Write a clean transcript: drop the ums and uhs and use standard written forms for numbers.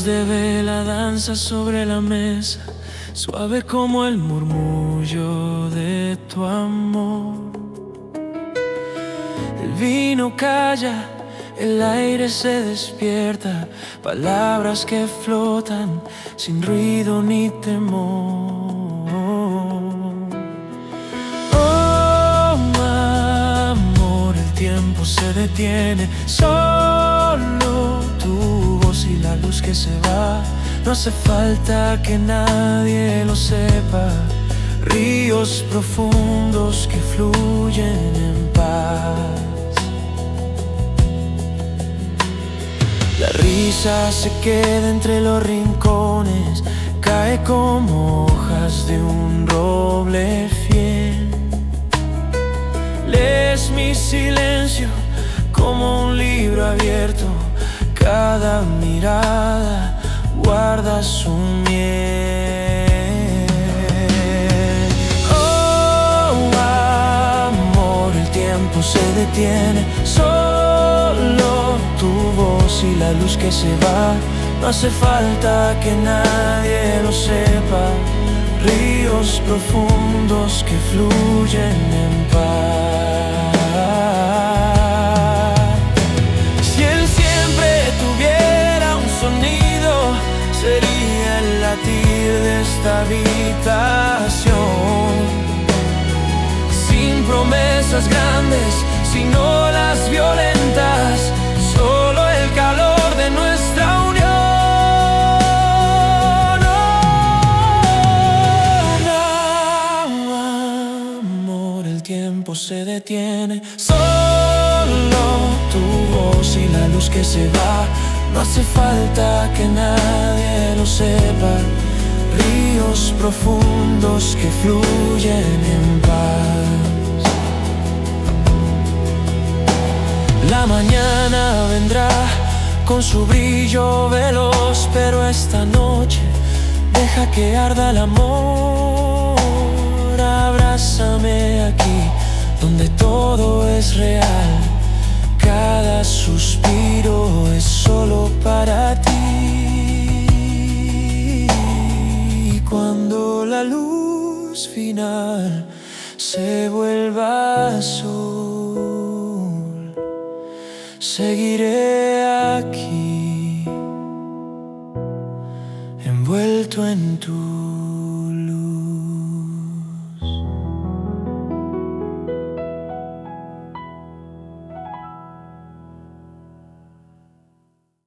de vela danza sobre la mesa, suave como el murmullo de tu amor. El vino calla, el aire se despierta, palabras que flotan sin ruido ni temor. Oh, amor, el tiempo se detiene, solo tu voz y la luz que se va. No hace falta que nadie lo sepa, ríos profundos que fluyen en paz. La risa se queda entre los rincones, cae como hojas de un roble fiel. Lees mi silencio como un libro abierto, cada mirada guarda su miel. Oh, amor, el tiempo se detiene, solo tu voz y la luz que se va. No hace falta que nadie lo sepa, ríos profundos que fluyen en paz. Si él siempre tuviera un sonido, sería el latir de esta habitación. Sin promesas grandes, sin olas violentas, solo el calor de nuestra unión. Oh, amor, el tiempo se detiene, solo tu voz y la luz que se va. No hace falta que nadie lo sepa, ríos profundos que fluyen en paz. La mañana vendrá con su brillo veloz, pero esta noche deja que arda el amor. Abrázame aquí, donde todo es real, cada suspiro es solo para ti. Y cuando la luz final se vuelva azul, seguiré aquí, envuelto en tu